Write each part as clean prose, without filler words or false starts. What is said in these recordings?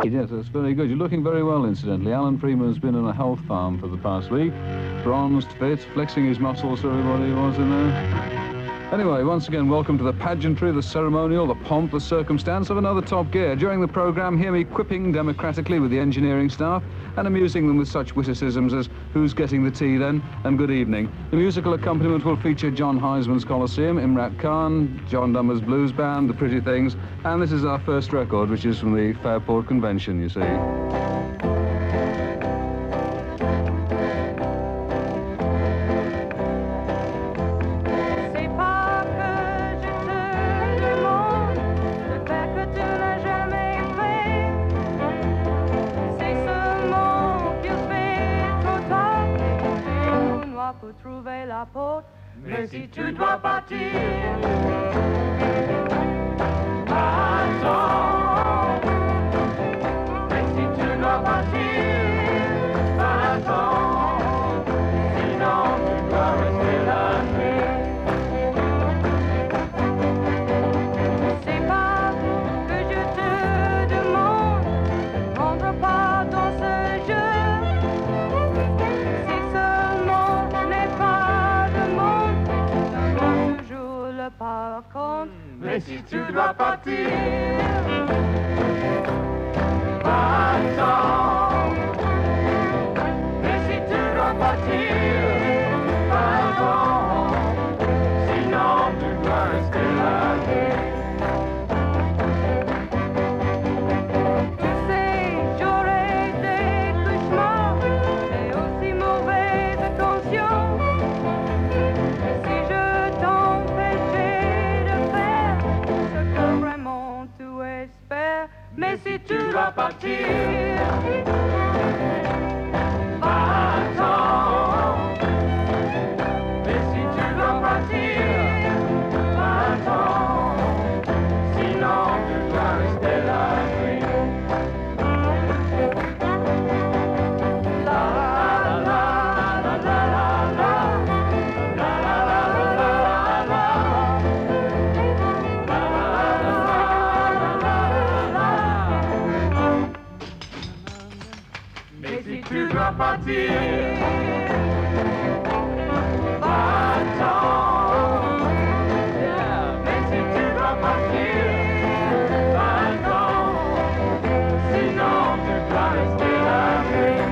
Yes, that's very good. You're looking very well, incidentally. Alan Freeman's been in a health farm for the past week. Bronzed, fit, flexing his muscles so everybody was in there. Anyway, once again, welcome to the pageantry, the ceremonial, the pomp, the circumstance of another Top Gear. During the programme, hear me quipping democratically with the engineering staff and amusing them with such witticisms as "Who's getting the tea then?" and "Good evening." The musical accompaniment will feature John Heisman's Coliseum, Imrat Khan, John Dummer's Blues Band, The Pretty Things, and this is our first record, which is from the Fairport Convention, you see. Mais si tu dois partir, attends. Mais si tu dois partir, attends. Sinon tu dois rester la nuit. C'est pas que je te demande, n'entre pas dans ce jeu. Si seulement n'est pas de monde, toujours le par contre. Mais si tu dois partir, attends. Mais si tu dois partir, attends. Sinon tu dois rester là. Tu sais, j'aurai des cauchemars et aussi mauvaise attention. Si je t'empêchais de faire ce que vraiment tu espères, mais si tu dois partir, attends. Mais si tu dois partir, attends. Sinon tu dois rester la nuit. La la la la la la la. La la la la la la. La la la la la la. Mais si tu dois partir, attends. Mais si tu dois partir, attends. Sinon tu dois rester la nuit.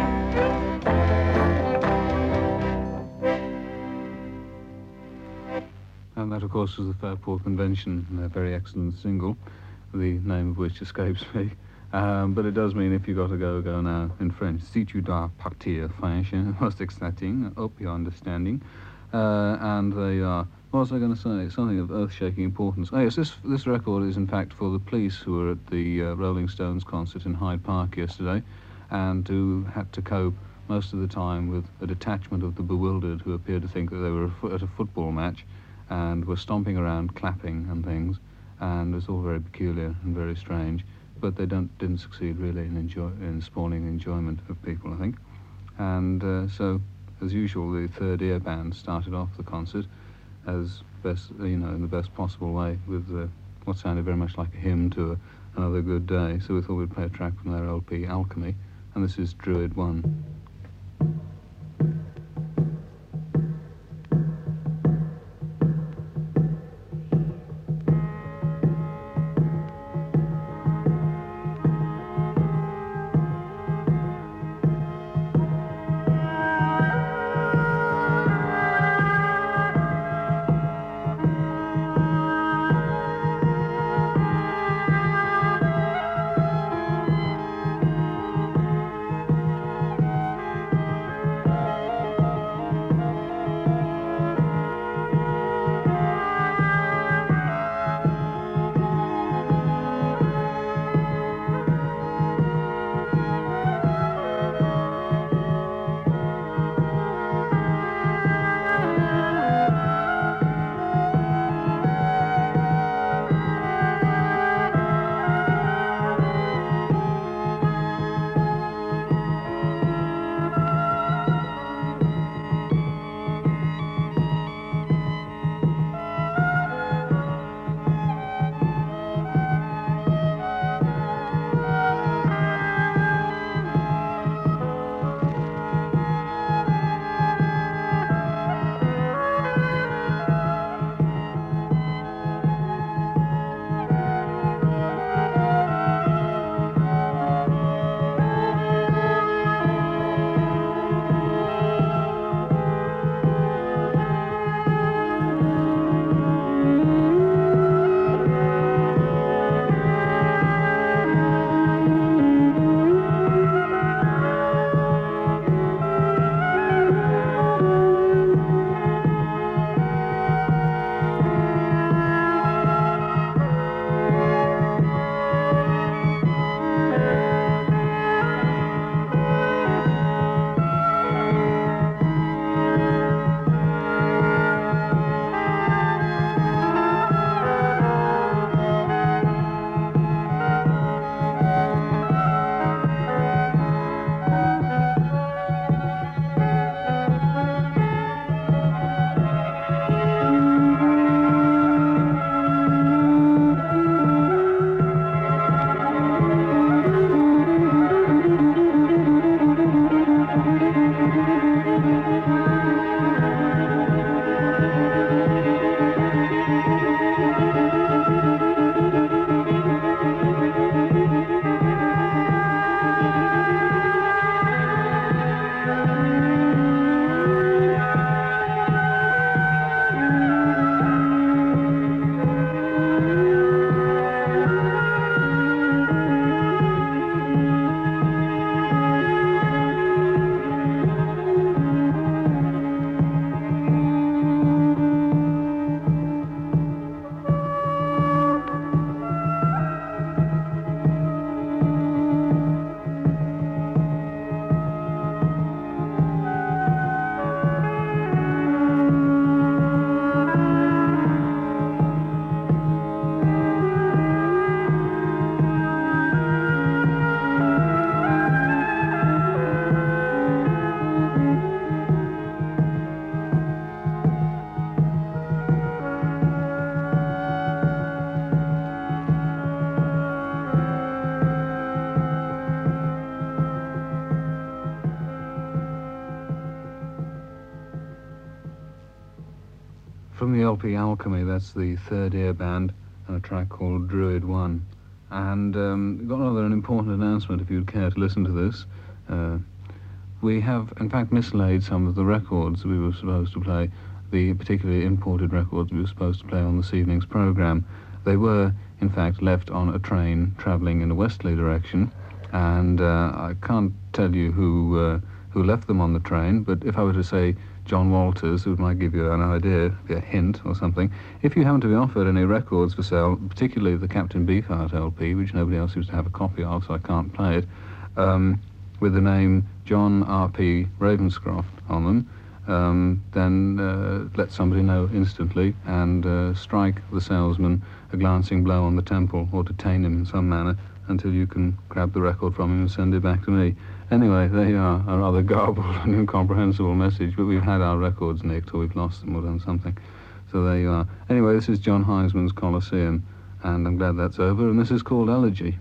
And that, of course, was the Fairport Convention, a very excellent single, the name of which escapes me. But it does mean if you got to go, go now in French. Si tu dois partir, French, most exciting. I hope you're understanding. And they are, what was I going to say? Something of earth-shaking importance. Oh yes, this record is in fact for the police who were at the Rolling Stones concert in Hyde Park yesterday and who had to cope most of the time with a detachment of the bewildered who appeared to think that they were at a football match and were stomping around, clapping and things, and it was all very peculiar and very strange. But they didn't succeed really in spawning enjoyment of people, I think. And so, as usual, the Third Ear Band started off the concert as best, in the best possible way with what sounded very much like a hymn to another good day. So we thought we'd play a track from their LP, Alchemy, and this is Druid 1. From the LP Alchemy, that's the Third Ear Band, and a track called Druid One. And got another an important announcement if you'd care to listen to this. We have, in fact, mislaid some of the records we were supposed to play, the particularly imported records we were supposed to play on this evening's programme. They were, in fact, left on a train travelling in a westerly direction, and I can't tell you who left them on the train, but if I were to say John Walters, it might give you an idea, a hint or something. If you happen to be offered any records for sale, particularly the Captain Beefheart LP, which nobody else seems to have a copy of, so I can't play it, with the name John R.P. Ravenscroft on them, then let somebody know instantly and strike the salesman a glancing blow on the temple or detain him in some manner until you can grab the record from him and send it back to me. Anyway, there you are, a rather garbled and incomprehensible message, but we've had our records nicked, or we've lost them or done something. So there you are. Anyway, this is John Heisman's Colosseum, and I'm glad that's over, and this is called Elegy.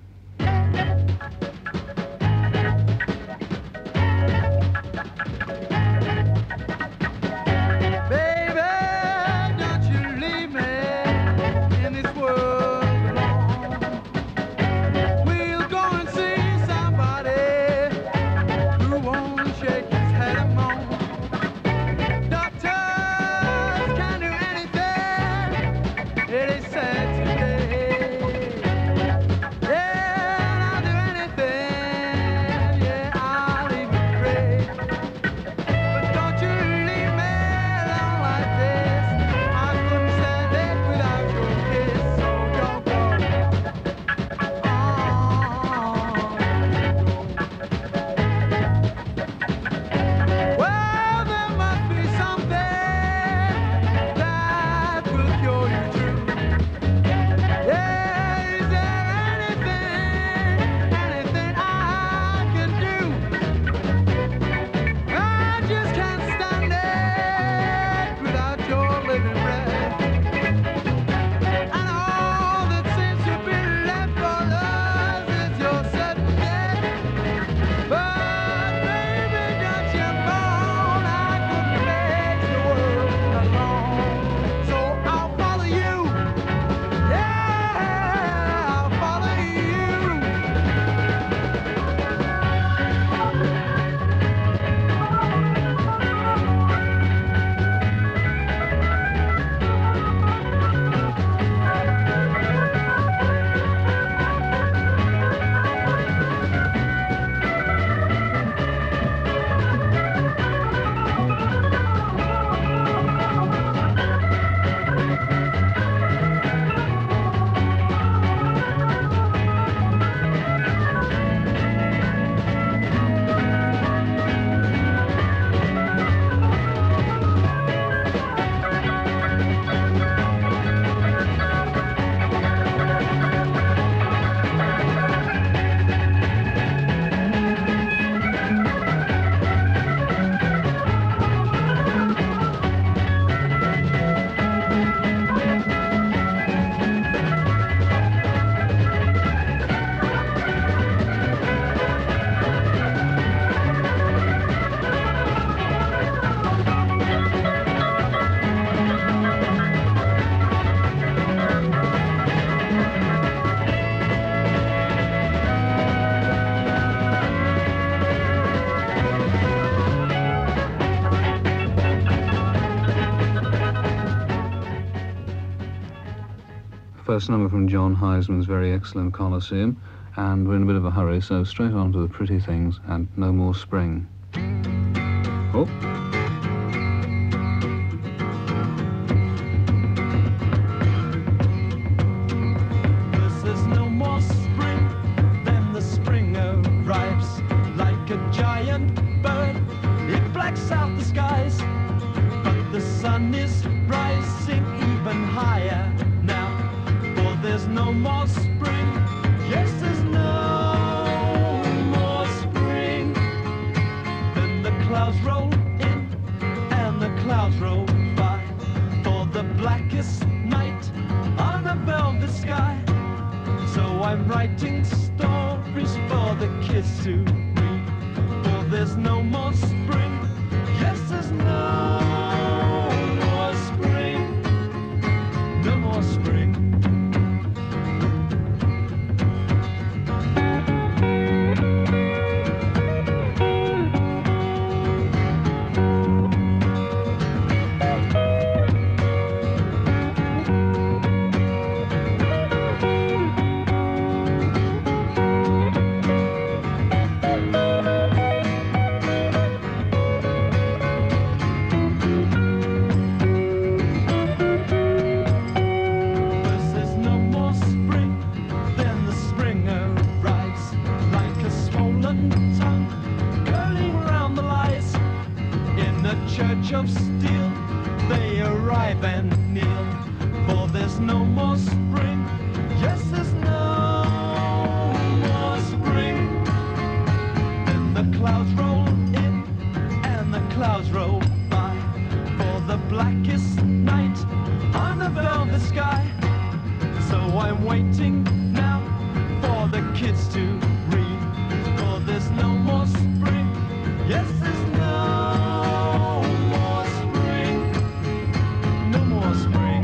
First number from John Heisman's very excellent Colosseum, and we're in a bit of a hurry, so straight on to the pretty things and No More Spring. Oh. I'm writing stories for the kids to read. For there's no more spring. Yes, there's no more spring. alive and kneel, for there's no more spring. Yes, there's no more spring. And the clouds roll in and the clouds roll by, for the blackest night on the velvet sky. So I'm waiting now for the kids to read, for there's no more spring. Yes, there's no more spring. No more spring.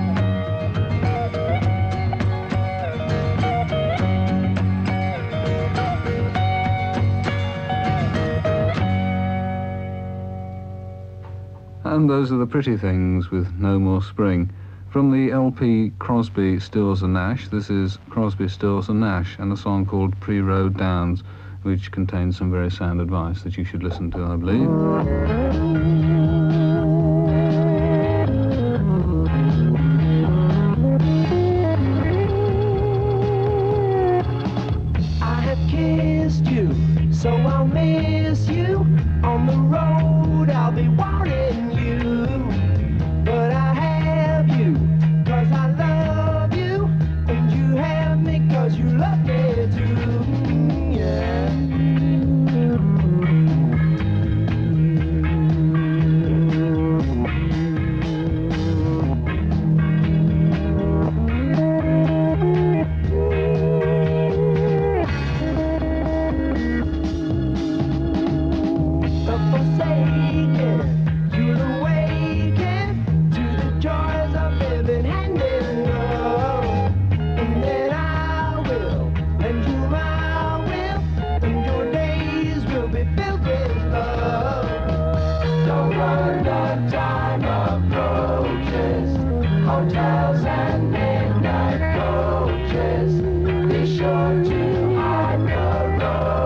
And those are the pretty things with No More Spring. From the LP Crosby, Stills and Nash, this is Crosby, Stills and Nash and a song called Pre-Road Downs, which contains some very sound advice that you should listen to, I believe. I have kissed you, so I'll miss you. On the road I'll be wanting you, but I have you 'cause I love you, and you have me 'cause you love me too. Yeah. Hotels and midnight coaches, be sure to hide the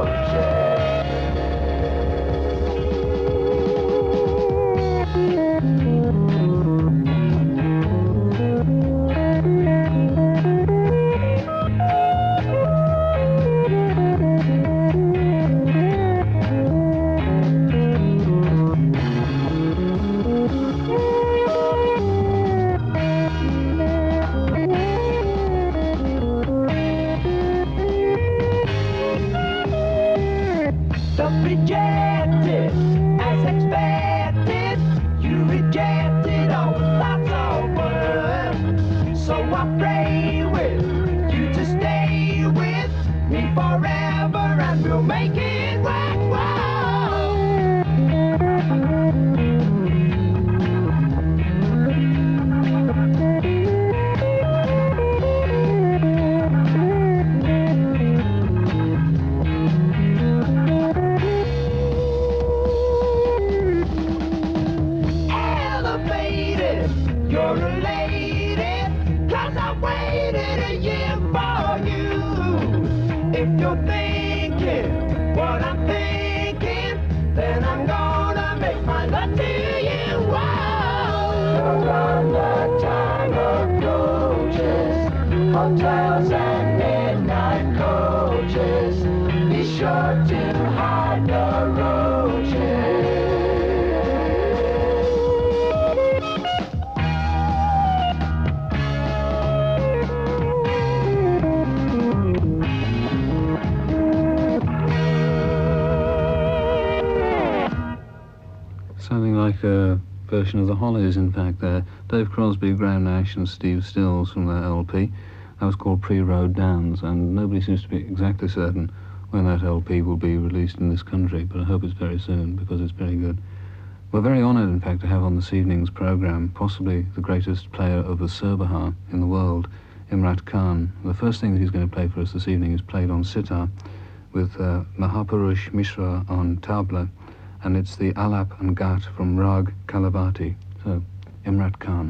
rejected as expected. You rejected all the thoughts of worth. So I pray with you to stay with me forever, and we'll make it work. You're elated 'cause I waited a year for you. If you're thinking what I'm thinking, then I'm gonna make my love to you. You're on the time of coaches, hotels and midnight coaches. Be sure to hide the roaches. Sounding like a version of the Hollies, in fact, there. Dave Crosby, Graham Nash and Steve Stills from their LP. That was called Pre-Road Downs, and nobody seems to be exactly certain when that LP will be released in this country, but I hope it's very soon, because it's very good. We're very honoured, in fact, to have on this evening's programme possibly the greatest player of the Surbahar in the world, Imrat Khan. The first thing that he's going to play for us this evening is played on sitar with Mahapurush Mishra on tabla, and it's the Alap and Ghat from Rag Kalavati. So, Imrat Khan.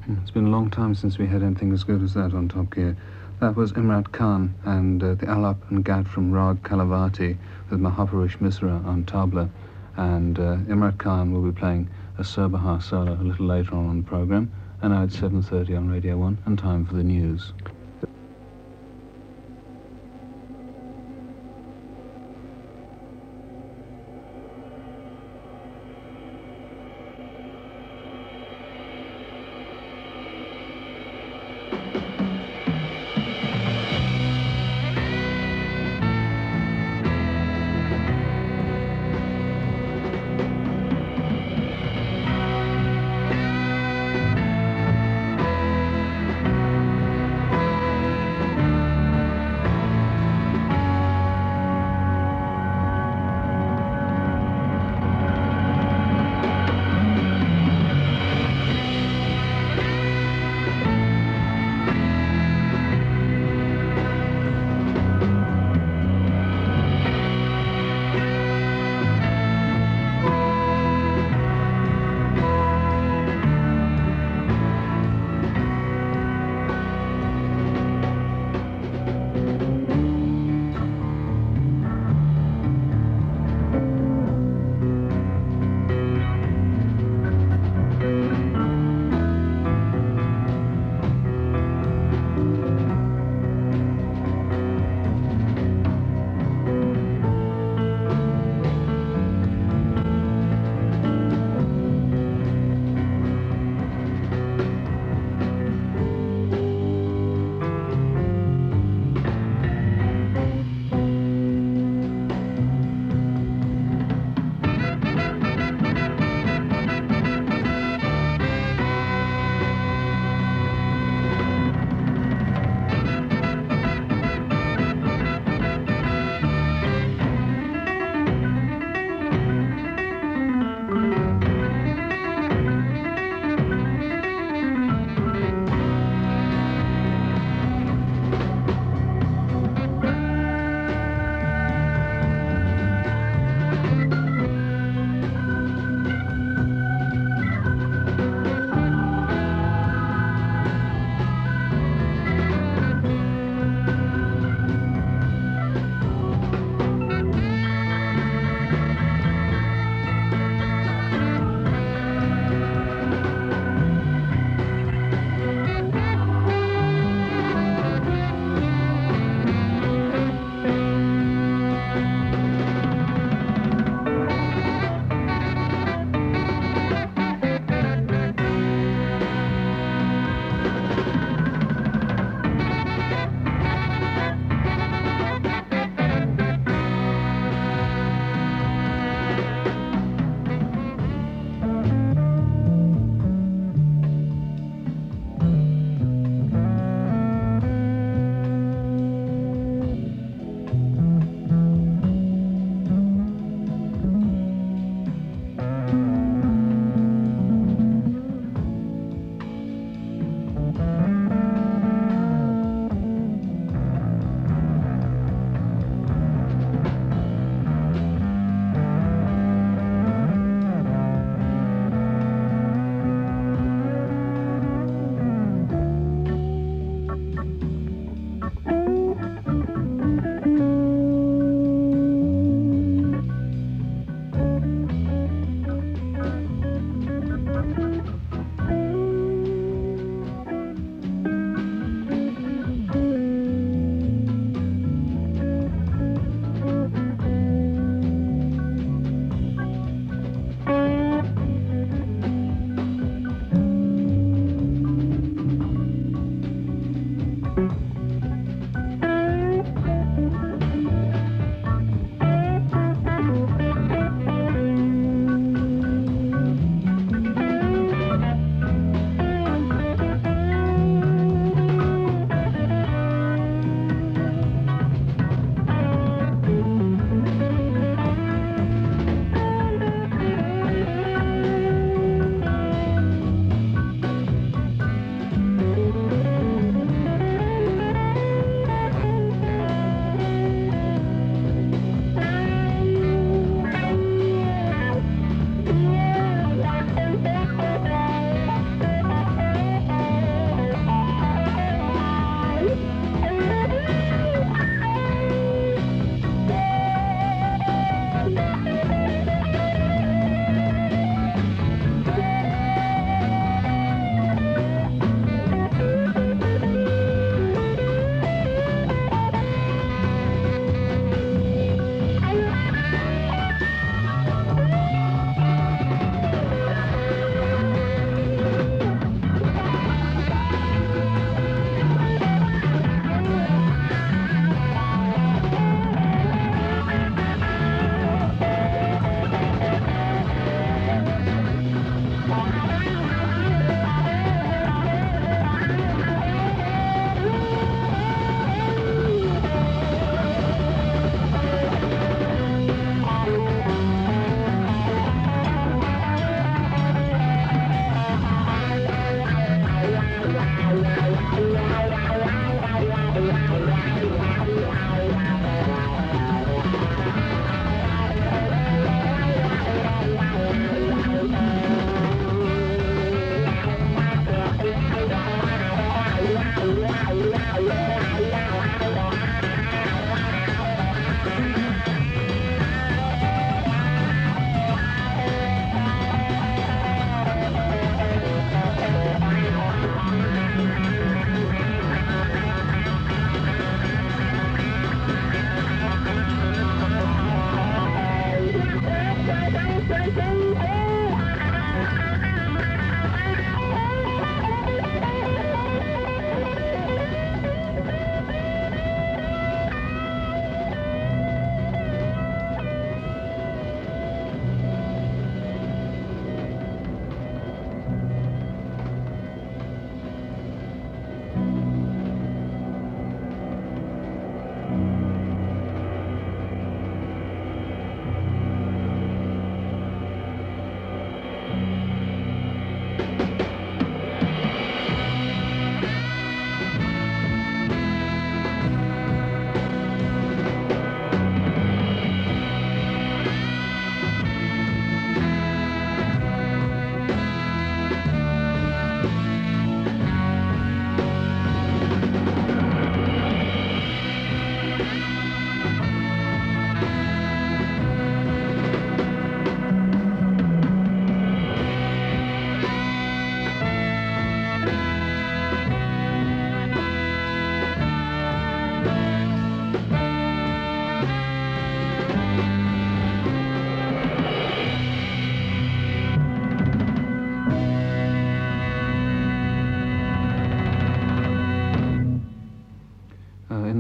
It's been a long time since we had anything as good as that on Top Gear. That was Imrat Khan and the Alap and Gat from Rag Kalavati with Mahavarish Misra on tabla. And Imrat Khan will be playing a Surbahar solo a little later on the programme. And now it's 7:30 on Radio 1 and time for the news.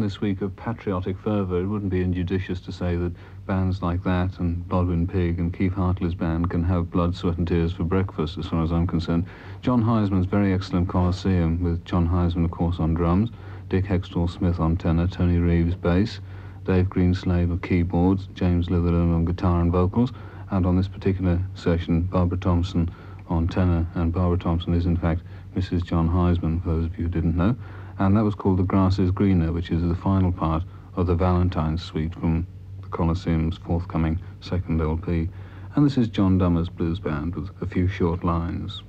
this week of patriotic fervour, it wouldn't be injudicious to say that bands like that and Blodwyn Pig and Keith Hartley's band can have blood, sweat and tears for breakfast, as far as I'm concerned. John Heisman's very excellent Colosseum, with John Heisman, of course, on drums, Dick Hextall-Smith on tenor, Tony Reeves bass, Dave Greenslave on keyboards, James Litherland on guitar and vocals, and on this particular session, Barbara Thompson on tenor, and Barbara Thompson is in fact Mrs. John Heisman, for those of you who didn't know. And that was called The Grass is Greener, which is the final part of the Valentine's Suite from the Colosseum's forthcoming second LP. And this is John Dummer's Blues Band with a few short lines.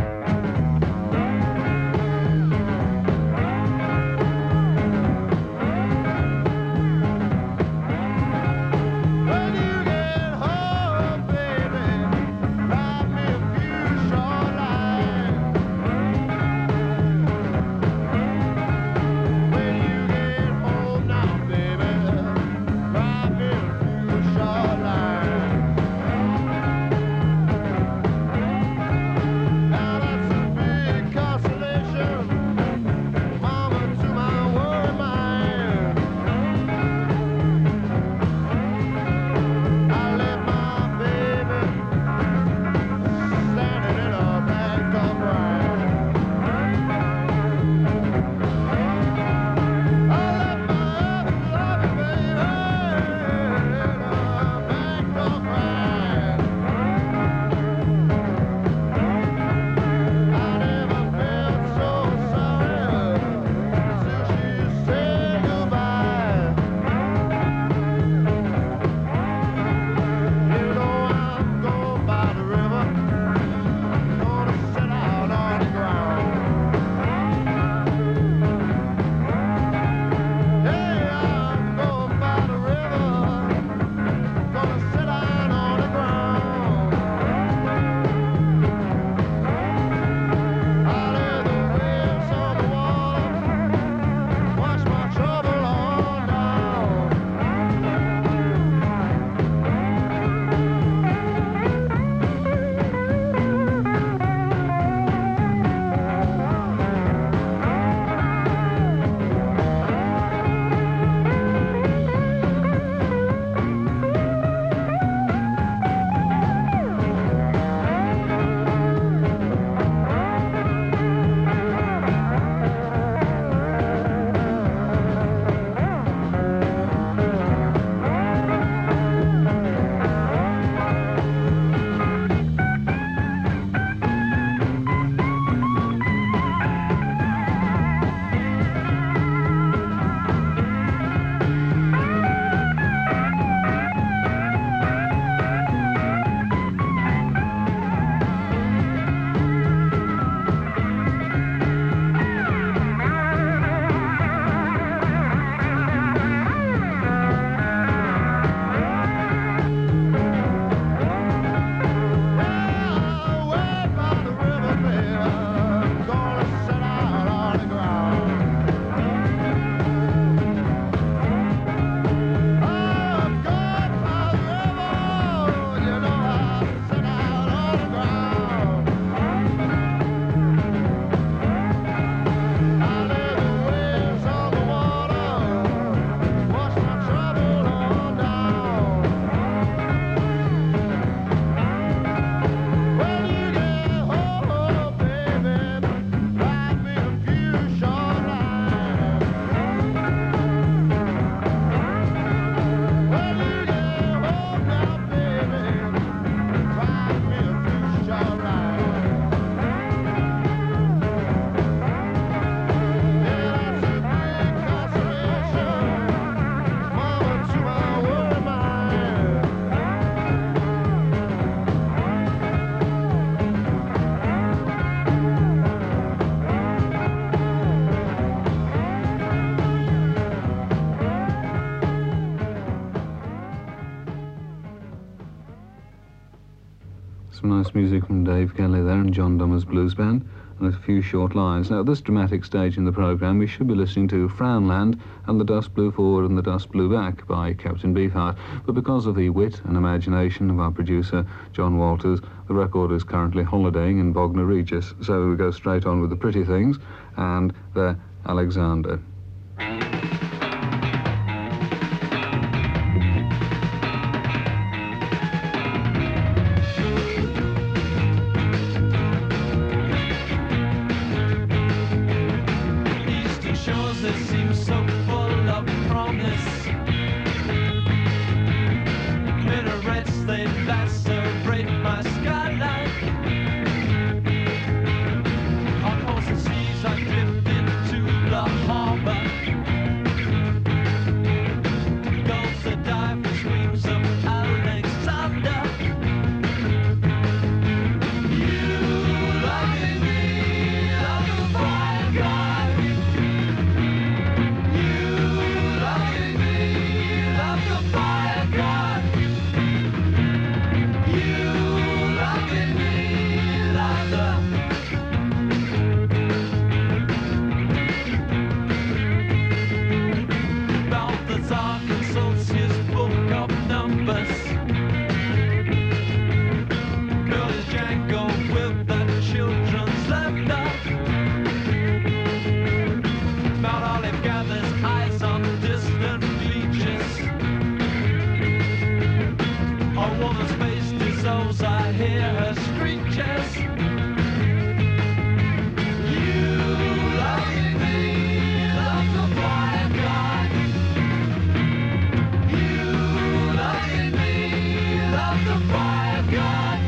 Some nice music from Dave Kelly there and John Dummer's Blues Band, and a few short lines. Now, at this dramatic stage in the programme, we should be listening to Frownland and The Dust Blew Forward and the Dust Blew Back by Captain Beefheart, but because of the wit and imagination of our producer, John Walters, the record is currently holidaying in Bognor Regis, so we go straight on with the pretty things, and the Alexander. houses seem so full of promise. Minarets, they lacerate my skyline. Across the seas I drift into the harbor. Gulls that dive with screams of Alexander. You loving me like a fire god. You loving me like a fire god. You loving me like a Balthazar consults his book of numbers. Builds Django with the children's laughter. Mount Olive gathers eyes on distant beaches. A woman's face dissolves, I hear her screeches. You loving me like a fire god. You loving me like a fire god.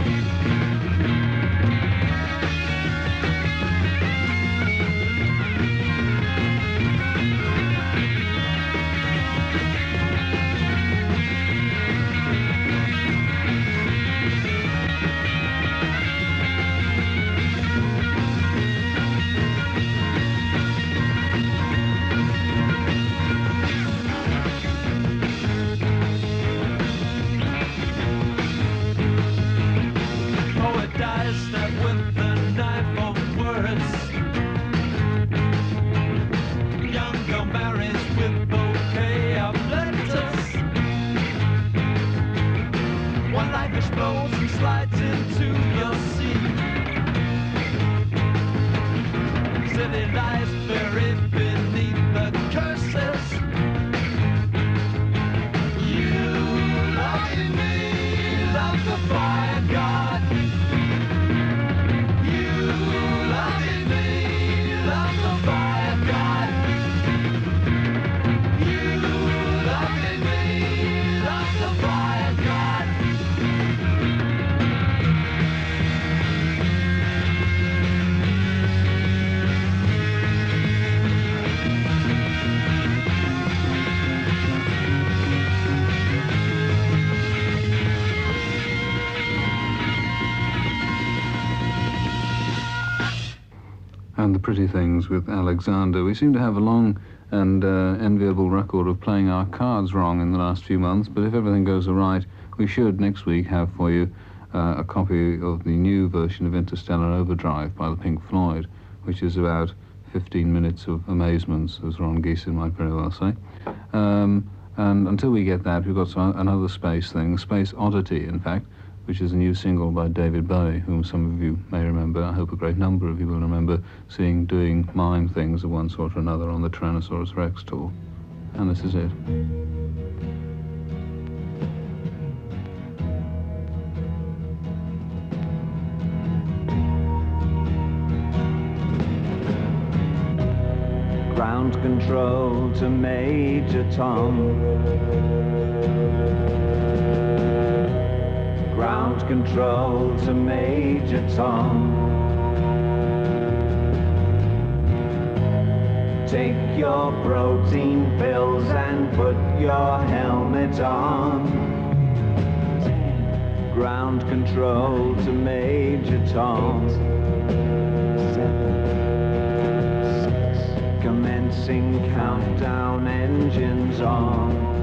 Poet dies that with the knife of words. Young girl marries with bouquet of letters. One life explodes and slides into your sea. Silly lies buried beneath the curses. You loving me like a fire god. You loving me like a fire god. You loving me like a fire god. And the Pretty Things with Alexander. We seem to have a long and enviable record of playing our cards wrong in the last few months, but if everything goes right, we should next week have for you a copy of the new version of Interstellar Overdrive by the Pink Floyd, which is about 15 minutes of amazements, as Ron Geesin might very well say. And until we get that, we've got another space thing, Space Oddity, in fact, which is a new single by David Bowie, whom some of you may remember. I hope a great number of you will remember seeing doing mime things of one sort or another on the Tyrannosaurus Rex tour. And this is it. Ground control to Major Tom. Ground control to Major Tom. Take your protein pills and put your helmet on. Ground control to Major Tom. 7, 6, commencing countdown, engines on.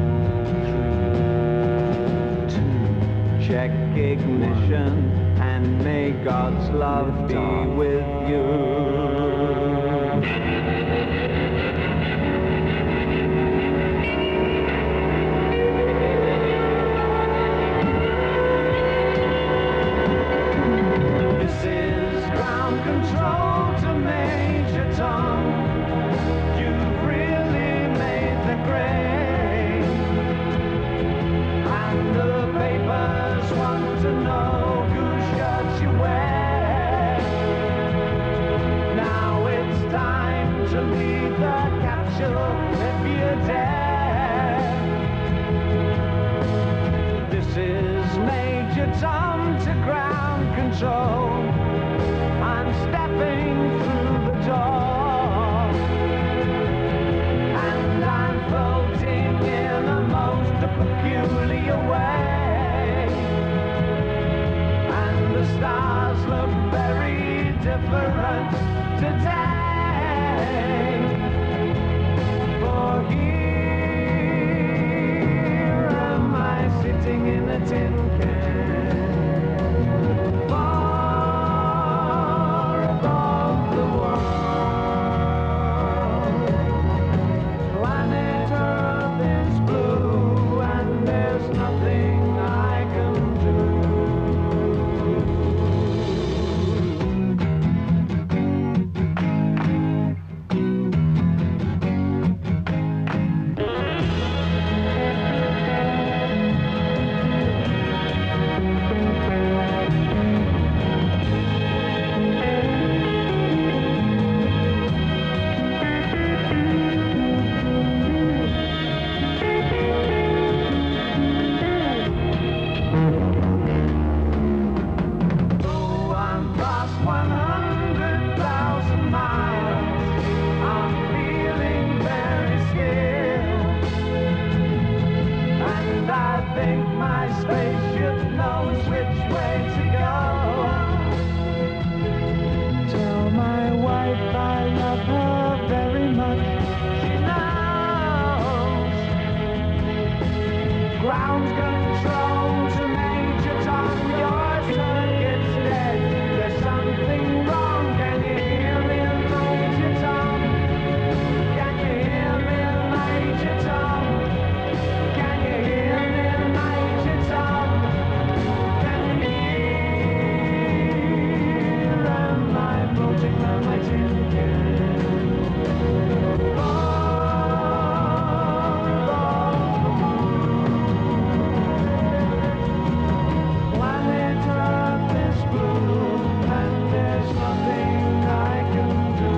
Check ignition, and may God's love be with you. This is ground control to Major Tom. You've really made the grade, and the papers want to know whose shirt you wear. Now it's time to leave the angel if you dare. This is Major Tom to ground control. I'm stepping through the door, and I'm floating in a most peculiar way, and the stars look very different today. For here am I sitting in a tin can, far above the world. Planet Earth is blue, and there's nothing I can do. Oh, I'm past 100,000 miles. I'm feeling very scared, and I think my spaceship knows which way to go. Tell my wife I love her very much. She knows. Ground control to Major Tom, your circuit's dead. There's something wrong. Can you hear me, Major Tom? Can you hear me, Major Tom? Can you hear me, Major Tom? Can you hear? Am I floating on my tin can? Planet Earth is blue, and there's nothing I can do.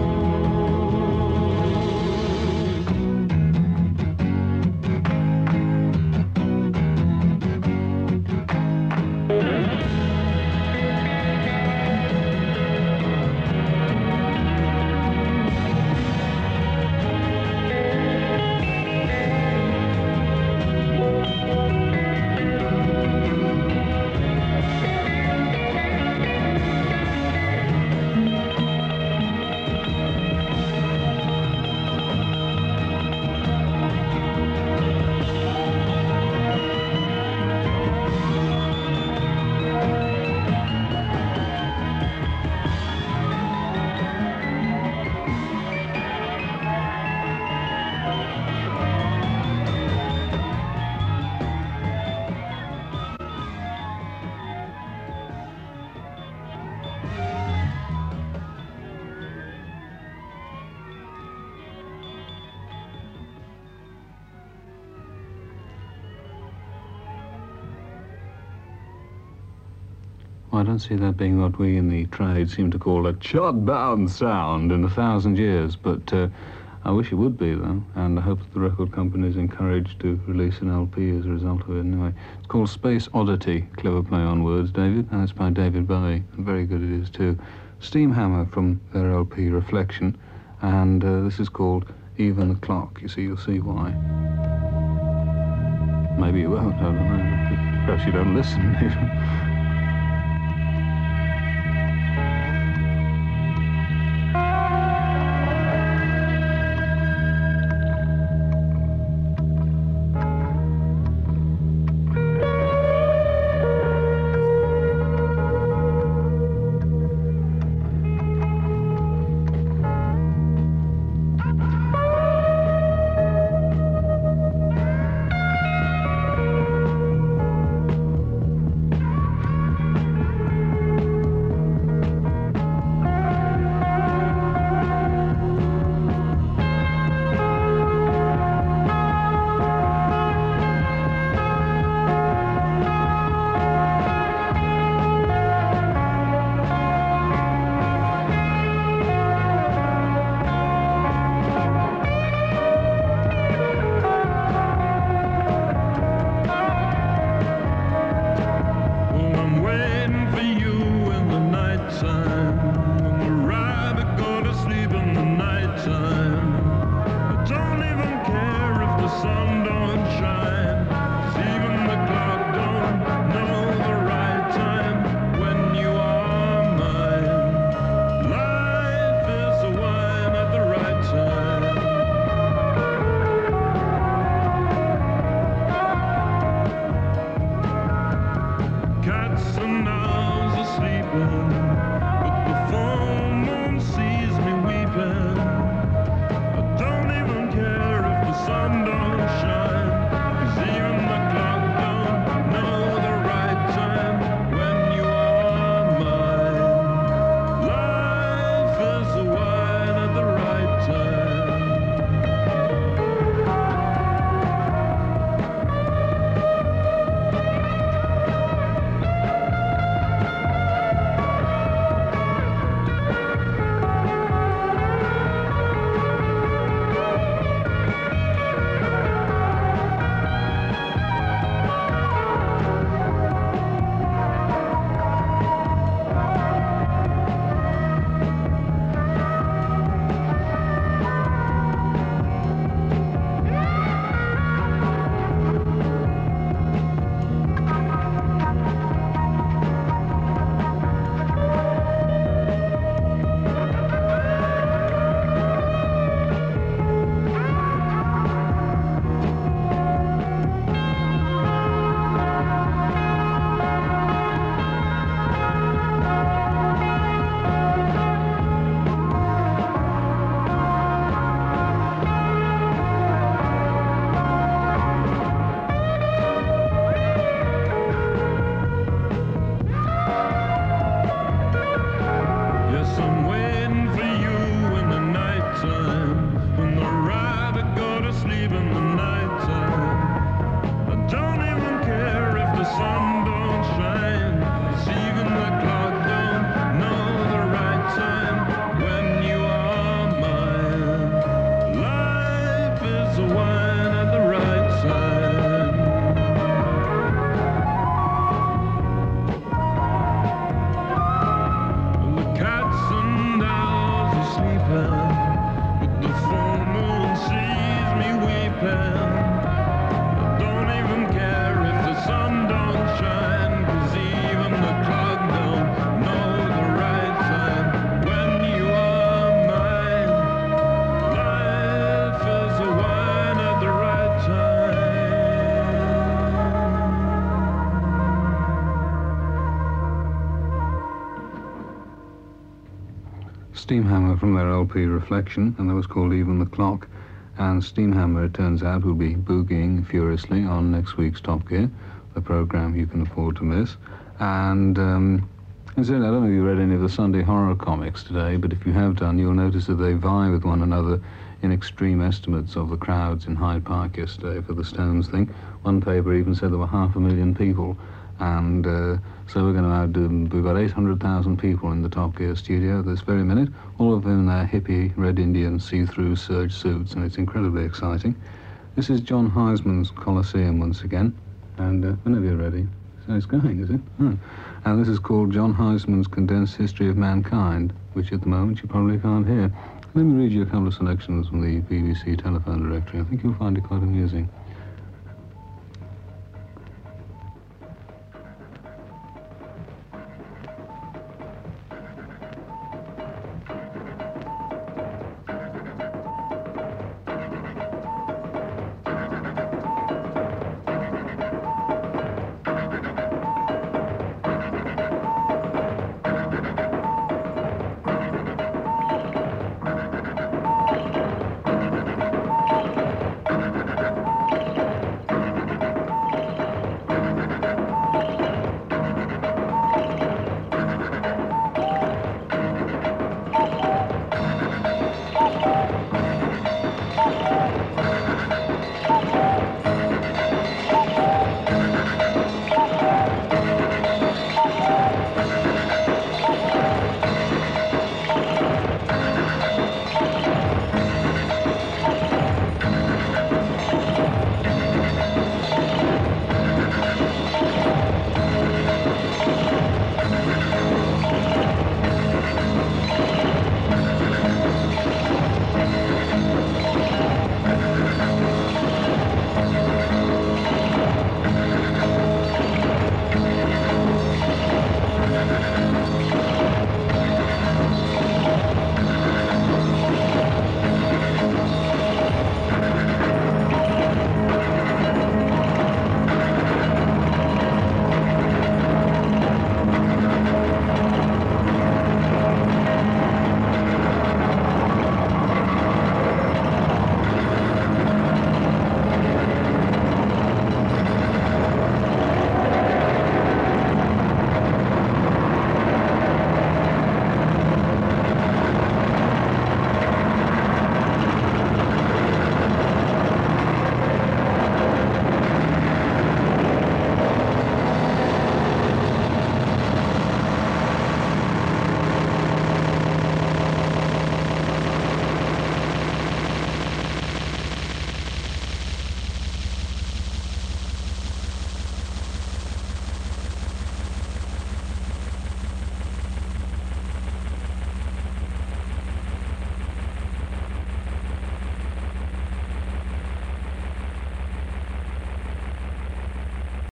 Well, I don't see that being what we in the trade seem to call a chod-bound sound in 1,000 years, but I wish it would be, though, and I hope that the record company is encouraged to release an LP as a result of it anyway. It's called Space Oddity, clever play on words, David, and it's by David Bowie, and very good it is too. Steam Hammer from their LP Reflection, and this is called Even the Clock. You see, you'll see why. Maybe you won't, I don't know. Perhaps you don't listen even. sleeping, but the full moon sees me weeping. I don't even care if the sun don't shine, 'cause even the clock don't know the right time. When you are mine, life is a wine at the right Steamhammer from their LP Reflection, and that was called Even the Clock. And Steamhammer, it turns out, will be boogieing furiously on next week's Top Gear, the programme you can afford to miss. And I don't know if you read any of the Sunday horror comics today, but if you have done, you'll notice that they vie with one another in extreme estimates of the crowds in Hyde Park yesterday for the Stones thing. One paper even said there were 500,000 people. And so we're going to outdo them. We've got 800,000 people in the Top Gear studio this very minute, all of them in their hippie Red Indian see-through serge suits, and it's incredibly exciting. This is John Heisman's Colosseum once again, and whenever you're ready. So it's going, is it? Oh. And this is called John Heisman's Condensed History of Mankind, which at the moment you probably can't hear. Let me read you a couple of selections from the BBC telephone directory. I think you'll find it quite amusing.